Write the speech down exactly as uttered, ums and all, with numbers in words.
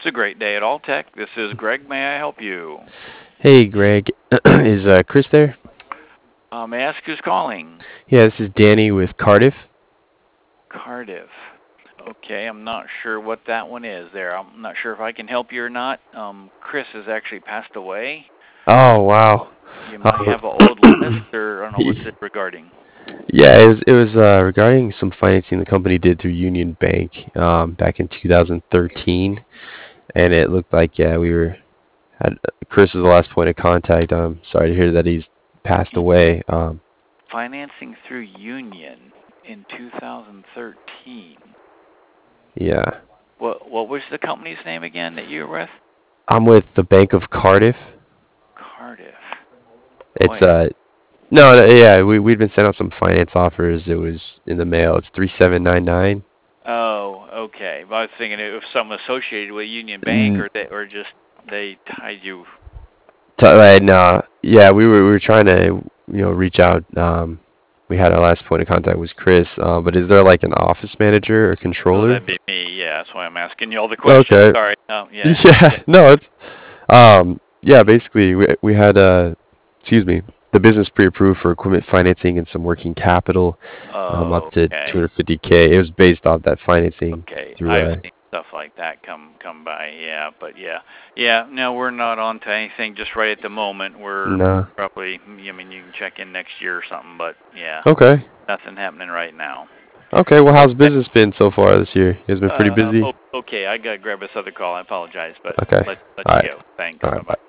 a great day at Alltech. This is Greg. May I help you? Hey, Greg. Is uh, Chris there? Uh, may I ask who's calling? Yeah, this is Danny with Cardiff. Cardiff. Okay, I'm not sure what that one is there. I'm not sure if I can help you or not. Um, Chris has actually passed away. Oh, wow. You might Um, have an old list, or I don't know what's it regarding. yeah, it was it was uh, regarding some financing the company did through Union Bank um, back in two thousand thirteen, and it looked like yeah we were had Chris was the last point of contact. I'm sorry to hear that he's passed away. Um, Financing through Union in two thousand thirteen. yeah, What what was the company's name again that you were with? I'm with the Bank of Cardiff. Cardiff. It's Boy. uh no, no yeah we we'd been sent out some finance offers. It was in the mail. It's three seven nine nine. Oh, okay. Well, I was thinking if something associated with Union Bank, or they, or just they tied you. T- and uh, yeah, we were we were trying to you know reach out. Um, we had our last point of contact was Chris. Uh, but is there like an office manager or Oh, controller? that'd be me. Yeah, that's why I'm asking you all the questions. Okay. Sorry. Oh, yeah. Yeah. Yeah. No, it's um yeah. Basically, we we had uh excuse me the business pre-approved for equipment financing and some working capital um up Oh, to okay. two hundred fifty k. It was based off that financing Okay. through I've uh seen stuff like that come come by. Yeah, but yeah, yeah. No, we're not on to anything just right at the moment. We're no. probably. I mean, you can check in next year or something, but yeah, Okay. nothing happening right now. Okay. Well, how's Okay. business been so far this year? You guys been pretty Uh, busy? o- okay. I gotta grab this other call. I apologize, but Okay. let let All you right. go. Thanks. All Bye right. bye. Bye.